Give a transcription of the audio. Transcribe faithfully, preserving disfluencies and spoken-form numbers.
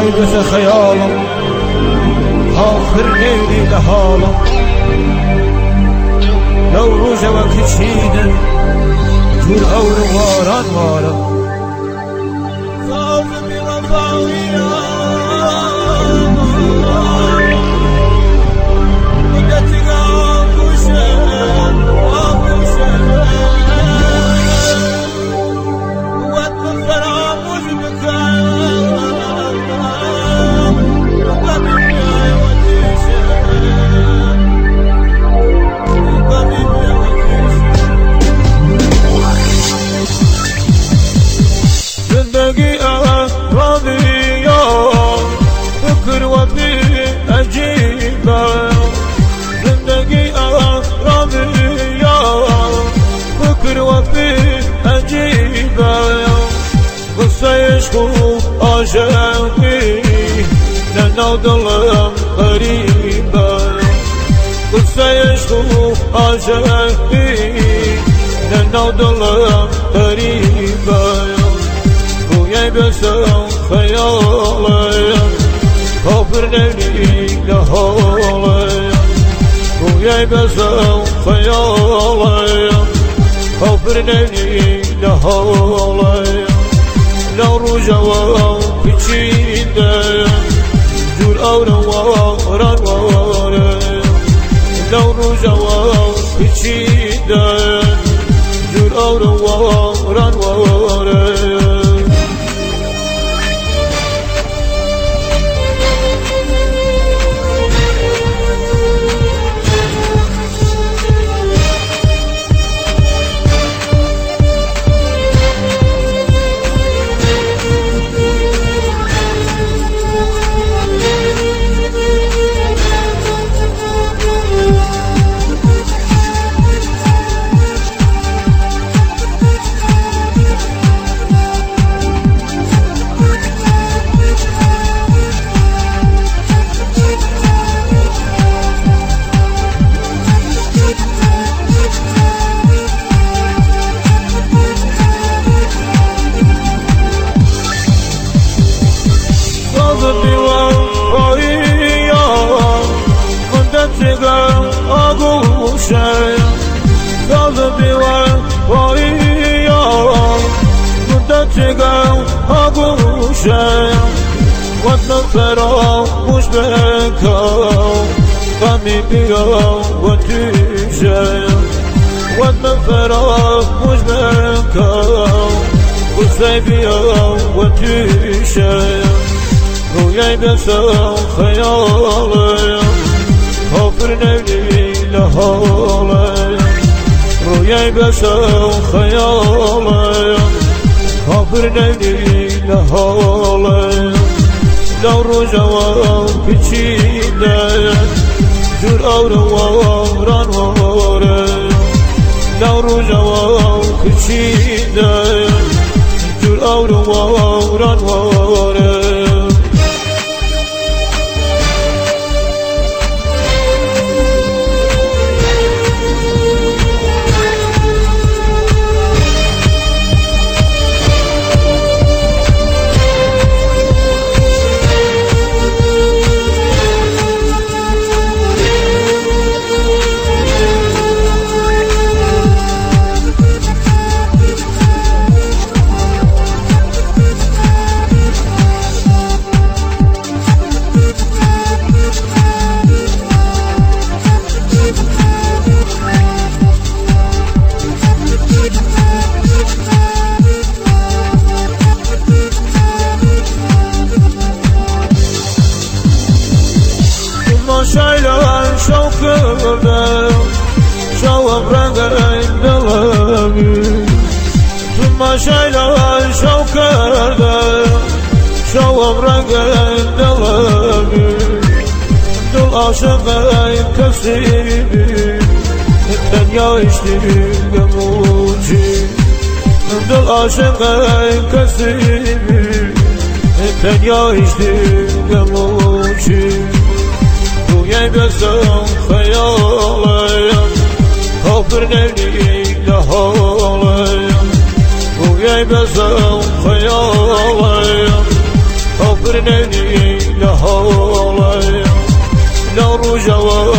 ای بس خیالم آخر نیدی حالم نوروز وقت چیده جور اور واران وارم صاف برفاقیه عاشقي لأنه ضلم غريبة قصة يشكو عاشقي لأنه ضلم غريبة وياي بسم خيالي خبر ليلي لهالي وياي بسم خيالي خبر ليلي لهالي لو رجوا بچیده جور آورا واران واره لو رجوا بچیده جور آورا واران واره فراموش بکن غمی بیا و توشه وطن فراموش بکن غصه بیا و توشه رویای بسم خیالی خبر نیلی لحالی رویای بسم خیالی خبر نیلی لحالی لو رجوا بچیده جور آورا واران واره لو رجوا بچیده جور آورا واران واره شایلان شو کردم شوام رنگ دلمی ثم شایلان شو کردم شوام رنگ دلمی دل عاشق کسی بی تنیا اشتیگم موچی دل عاشق کسی بی تنیا اشتیگم موچی رویای بسم خیالی خبر نیلی لحالی رویای بسم خیالی خبر برنني لهالي لا رجوا